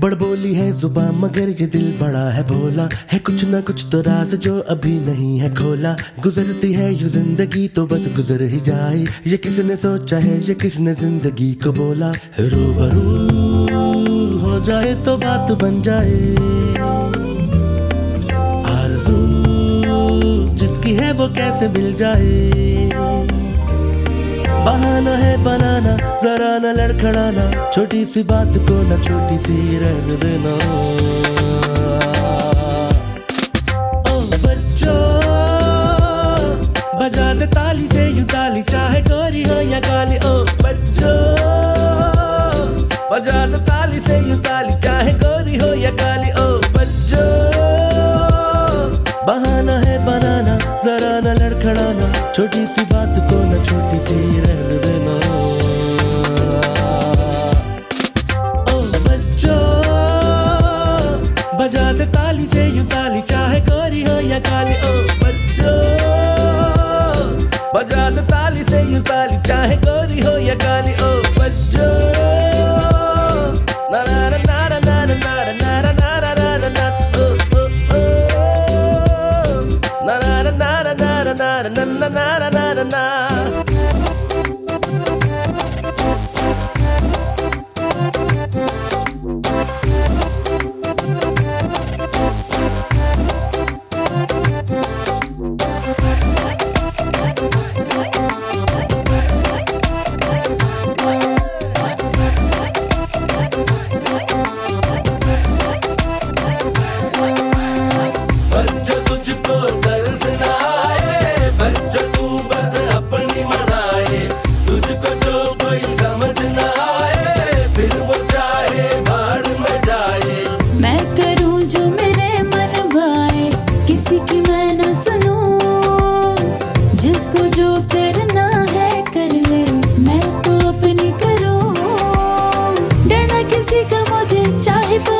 बड़बोली है जुबान मगर ये दिल बड़ा है भोला है, कुछ ना कुछ तो राज जो अभी नहीं है खोला। गुजरती है यूं जिंदगी तो बस गुजर ही जाए, ये किसने सोचा है ये किसने जिंदगी को बोला। रूबरू हो जाए तो बात बन जाए, आरज़ू जिसकी है वो कैसे मिल जाए। बहाना है बनाना जरा न लड़खड़ाना, छोटी सी बात को न छोटी सी रहने देना। ओ बच्चों बजा दे ताली से यूं ताली, चाहे गोरी हो या काली। ओ बच्चों बजा दे ताली से यूं ताली, चाहे गोरी हो या काली। ओ बच्चों बहाना है बनाना जरा न लड़खड़ाना, छोटी सी बात को न छोटी सी रहने देना। ओ बच्चों बजा दे ताली से यूं ताली, चाहे गोरी हो या काली। ओ बच्चों बजा दे ताली से यूं ताली, चाहे गोरी हो या काली। ओ बच्चों ना ना ना ना ना ना ना ना ना ना ना ना ना ओ ओ ओ na na na na na na na na na na na na। जिसको जो करना है कर ले, मैं तो अपनी करूं। डरना किसी का मुझे चाहे